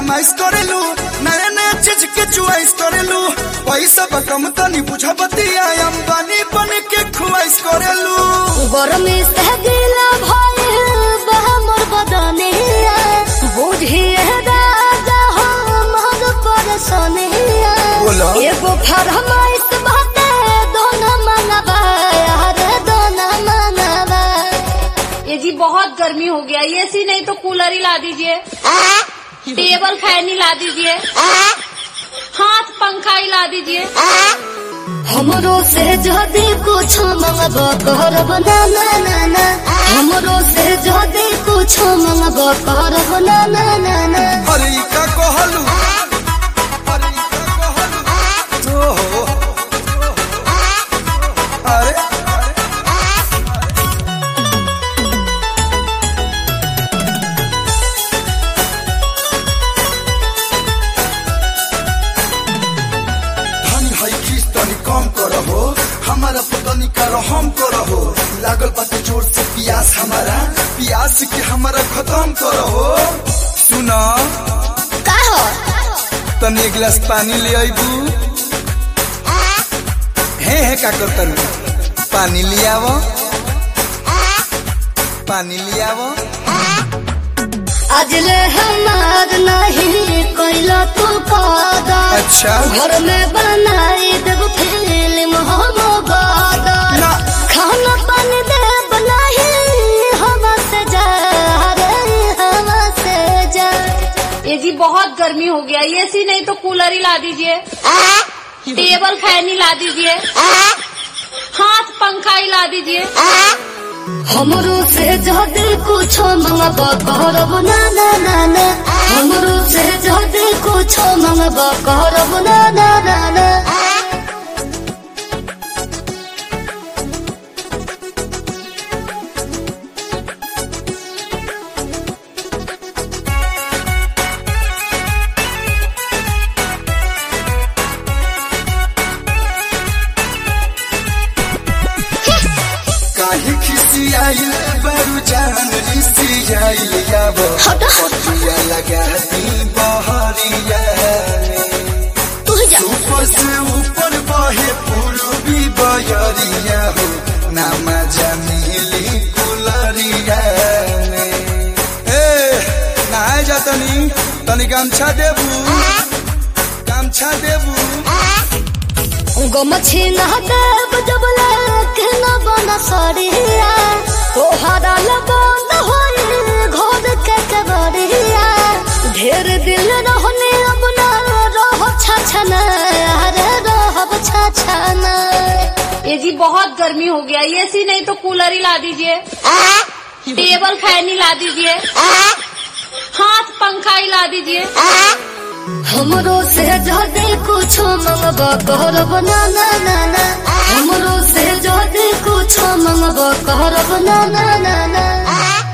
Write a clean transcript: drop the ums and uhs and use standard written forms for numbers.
फरमाइश करेलू, नया नया चीज के चुआइस करेलू, पैसा बकम तनी बुझा बतिया, अंबानी बन के खुआइस करेलू। गरमी से गिला भइल बा मोर बदनिया, बुझिए राजा हमर परेशानिया। एगो फरमाइश बाटे दोना मनवा, अरे दोना मनवा। ये जी बहुत गर्मी हो गया, एसी नहीं तो कूलर ही ला दीजिए, टेबल फैन ही ला दीजिए, हाथ पंखा ही ला दीजिए। हमरो से जदी कुछ मंगबो करब ना ना ना ना, हमरो से जदी कुछ मंगबो करब ना ना ना ना। अरे का कहलू, अरे का कहलू, ओहो अरे कम करहो, हमारा पतनी करो हम करहो, लागल बाटे जोर से प्यास हमारा, प्यास के हमारा खत्म करहो। सुना का हो तनी एक गिलास पानी ले आइबू। हे का करतन, पानी ले आवो, पानी ले आवो। आज ले हमार नहीं कोइला तू कादा, अच्छा घर में बनाई देव फिल्म हम बादा, खाना पानी दे बनाई हवा से जा, रे हवा से जा। ये जी बहुत गर्मी हो गया, एसी नहीं तो कूलर ही ला दीजिए, टेबल फैन ही ला दीजिए, हाथ पंखा ही ला दीजिए। हमरो से जदी कुछ मंगबो करब ना ना ना ना, हमरो से जदी कुछ मंगबो करब ना ना ना ना। काहे खिसियाइल बरु जान रिसियाइल याबो, पतिया लगा दी बहरिया ऊपर से ऊपर बहे पूर्वी बयरिया हो, नामा जमीली कुलरिया। ए नहाए जा तनी, तनी गमछा देबू, गमछा देबू। गमछी ना देव जब लेके न बना सरिया, तोहरा लगन होई घर के कबरिया। ढेर दिल रहने अब ना रह छछना, अरे रहब छछना। ये जी बहुत गर्मी हो गया, एसी नहीं तो कूलर ही ला दीजिए, टेबल फैन ही ला दीजिए, हाथ पंखा ही ला दीजिए। हमरो से जदी कुछ मंगबो करब ना ना ना ना, हमरो से जदी कुछ मंगबो करब ना ना ना ना।